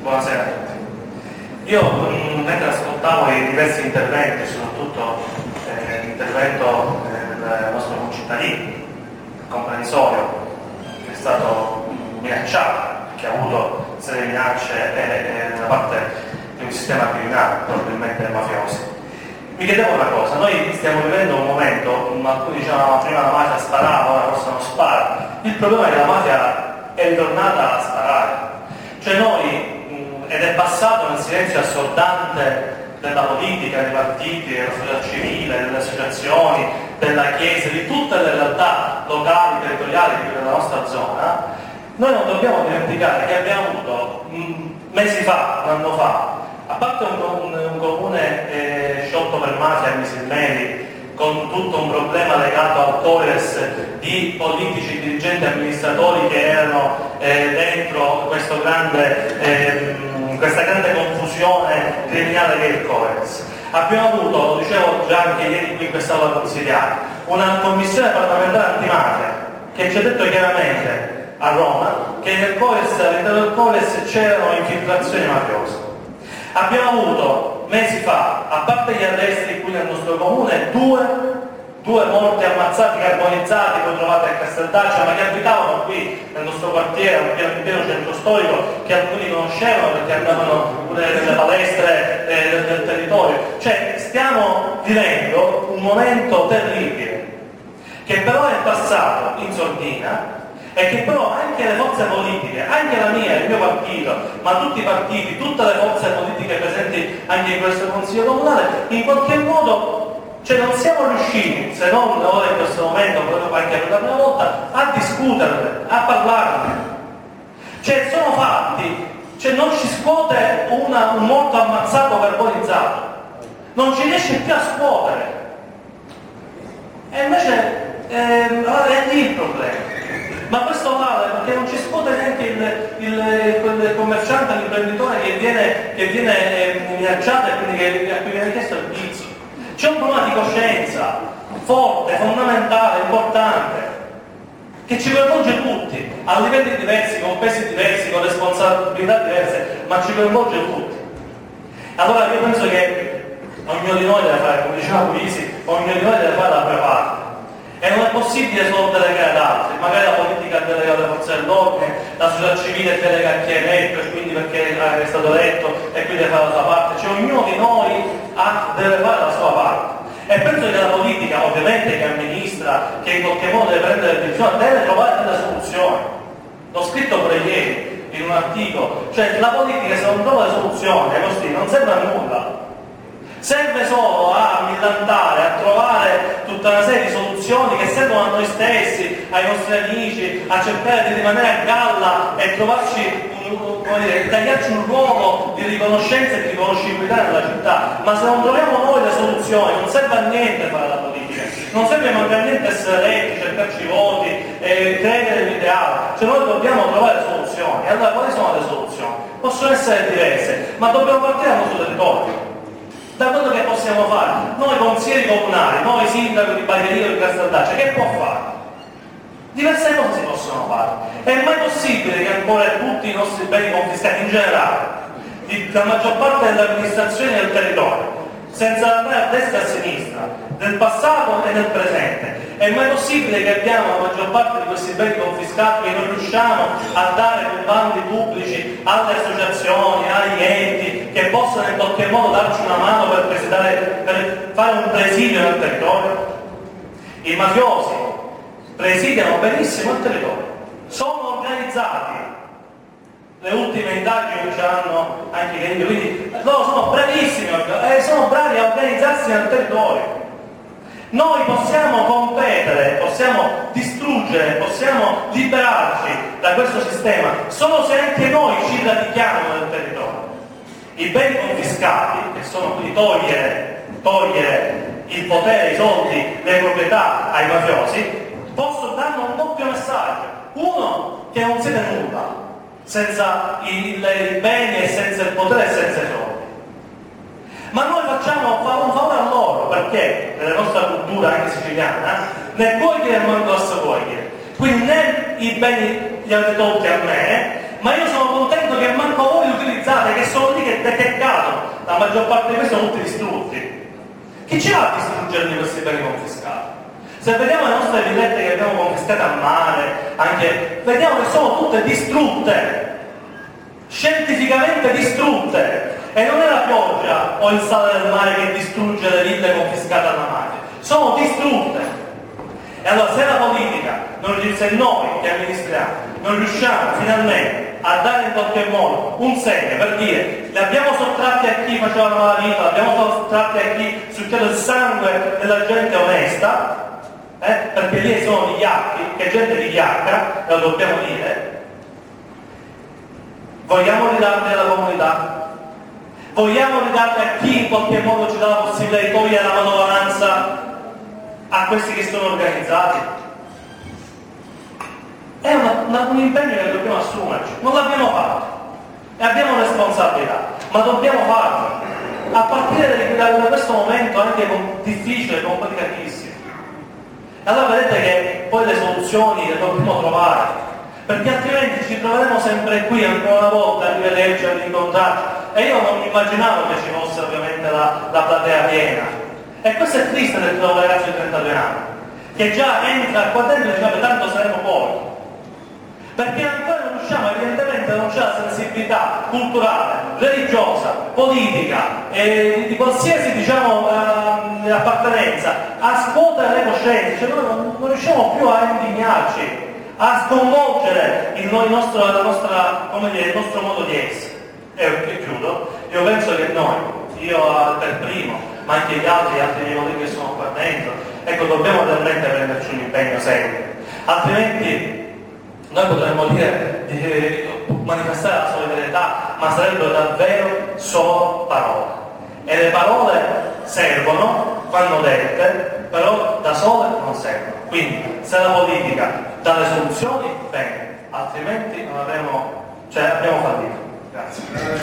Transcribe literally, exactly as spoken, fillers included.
Buonasera a tutti. Io mentre ascoltavo i diversi interventi, soprattutto eh, l'intervento eh, del nostro concittadino, il comprensorio, che è stato minacciato, che ha avuto serie minacce eh, da parte di un sistema criminale, probabilmente mafiosi. Mi chiedevo una cosa, noi stiamo vivendo un momento, alcuni dicevano prima la mafia sparava, ora forse non spara. Il problema è che la mafia è ritornata a sparare. Cioè noi, ed è passato nel silenzio assordante della politica, dei partiti, della società civile, delle associazioni, della Chiesa, di tutte le realtà locali, territoriali della nostra zona. Noi non dobbiamo dimenticare che abbiamo avuto mh, mesi fa, un anno fa, a parte un, un, un comune eh, sciolto per mafia a Misilmeri, con tutto un problema legato al Cores di politici, dirigenti, amministratori che erano eh, dentro questo grande, eh, questa grande confusione criminale che è il Cores. Abbiamo avuto, lo dicevo già anche ieri qui in quest'aula consigliare, una commissione parlamentare antimafia che ci ha detto chiaramente a Roma che nel Cores, all'interno del Cores c'erano infiltrazioni mafiose. Abbiamo avuto mesi fa, a parte gli arresti qui nel nostro comune, due, due morti ammazzati, carbonizzati, poi trovati a Casteldaccia, ma che abitavano qui nel nostro quartiere, un pieno centro storico, che alcuni conoscevano perché andavano pure nelle palestre eh, del, del territorio. Cioè, stiamo vivendo un momento terribile, che però è passato in sordina, e che però anche le forze politiche, anche la mia, il mio partito, ma tutti i partiti, tutte le forze politiche presenti anche in questo Consiglio Comunale, in qualche modo, cioè non siamo riusciti, se non ora in questo momento, proprio anche per la prima volta, a discuterle, a parlarne. Cioè sono fatti, cioè non ci scuote una, un morto ammazzato carbonizzato, non ci riesce più a scuotere. E invece eh, è lì il problema. Ma questo vale perché non ci scuote neanche il, il, il commerciante, l'imprenditore che viene, che viene eh, minacciato e quindi che, a cui viene chiesto il pizzo. C'è un problema di coscienza forte, fondamentale, importante, che ci coinvolge tutti, a livelli diversi, con pesi diversi, con responsabilità diverse, ma ci coinvolge tutti. Allora io penso che ognuno di noi deve fare, come diceva Luisi, ognuno di noi deve fare la propria parte. E non è possibile solo delegare ad altri, magari la politica delega alle forze dell'ordine, la società civile delega a chi è eletto e quindi perché è stato eletto e quindi deve fare la sua parte, cioè ognuno di noi ha, deve fare la sua parte. E penso che la politica, ovviamente, che amministra, che in qualche modo deve prendere le decisioni, deve trovare delle soluzioni. L'ho scritto pure ieri in un articolo, cioè la politica se non trova le soluzioni, così non serve a nulla. Serve solo a millantare, a trovare tutta una serie di soluzioni che servono a noi stessi, ai nostri amici, a cercare di rimanere a galla e trovarci, un, come dire, tagliarci un ruolo di riconoscenza e di riconoscibilità nella città. Ma se non troviamo noi le soluzioni, non serve a niente fare la politica, non serve manco a niente essere eletti, cercarci voti, eh, credere nell'ideale. Cioè noi dobbiamo trovare soluzioni. E allora quali sono le soluzioni? Possono essere diverse, ma dobbiamo partire dal nostro territorio. Da quello che possiamo fare, noi consiglieri comunali, noi sindaci di Bagheria di Casteldaccia, che può fare? Diverse cose si possono fare. È mai possibile che ancora tutti i nostri beni confiscati in generale, di, la maggior parte delle amministrazioni del territorio, senza andare a destra e a sinistra, del passato e del presente, è mai possibile che abbiamo la maggior parte di questi beni confiscati e non riusciamo a dare con bandi pubblici alle associazioni, agli enti che possono in qualche modo darci una mano per, per fare un presidio nel territorio? I mafiosi presidiano benissimo il territorio, sono organizzati. Le ultime indagini ce l'hanno anche i quindi loro sono bravissimi e sono bravi a organizzarsi nel territorio. Noi possiamo competere, possiamo distruggere, possiamo liberarci da questo sistema solo se anche noi ci radichiamo nel territorio. I beni confiscati, che sono quindi togliere, togliere il potere, i soldi, le proprietà ai mafiosi, possono dare un doppio messaggio. Uno, che non siete nulla senza i, i beni e senza il potere e senza i soldi. Ma noi facciamo un favore a loro, perché nella nostra cultura anche siciliana né cogliere né manco raccogliere. Quindi né i beni li avete tolti a me, ma io sono contento che manco voi li utilizzate utilizzate, che sono lì che, che cadono, la maggior parte di questi sono tutti distrutti. Chi ci va a distruggere questi beni confiscati? Se vediamo le nostre villette che abbiamo confiscate a mare, anche, vediamo che sono tutte distrutte, scientificamente distrutte, e non è la pioggia o il sale del mare che distrugge le ville confiscate alla mafia, sono distrutte. E allora se la politica, non, se noi che amministriamo non riusciamo finalmente a dare in qualche modo un segno per dire li abbiamo sottratti a chi faceva la malavita, li abbiamo sottratti a chi succhiava il sangue della gente onesta, eh, perché lì sono vigliacchi, che gente vigliacca, lo dobbiamo dire, vogliamo ridarli alla comunità? Vogliamo ridarli a chi in qualche modo ci dà la possibilità di togliere la manovalanza a questi che sono organizzati? È una, una, un impegno che dobbiamo assumerci, non l'abbiamo fatto e abbiamo responsabilità, ma dobbiamo farlo a partire da, da questo momento anche difficile, complicatissimo. E allora vedete che poi le soluzioni le dobbiamo trovare, perché altrimenti ci troveremo sempre qui ancora una volta a rivederci, a rincontrarci, e io non immaginavo che ci fosse ovviamente la, la platea piena. E questo è triste del tuo ragazzo di trentadue anni, che già entra qua dentro e dice vabbè tanto saremo pochi, perché ancora non riusciamo, evidentemente non c'è la sensibilità culturale, religiosa, politica e di qualsiasi diciamo eh, appartenenza a scuotere le coscienze, cioè noi non, non riusciamo più a indignarci, a sconvolgere il, il, nostro, la nostra, come dire, il nostro modo di essere. E chiudo, io penso che noi, io per primo, ma anche gli altri, gli altri miei colleghi che sono qua dentro, ecco, dobbiamo realmente prenderci un impegno serio, altrimenti noi potremmo dire di manifestare la solidarietà, ma sarebbero davvero solo parole. E le parole servono, vanno dette, però da sole non servono. Quindi se la politica dà le soluzioni, bene, altrimenti non avremo, cioè abbiamo fallito. Grazie.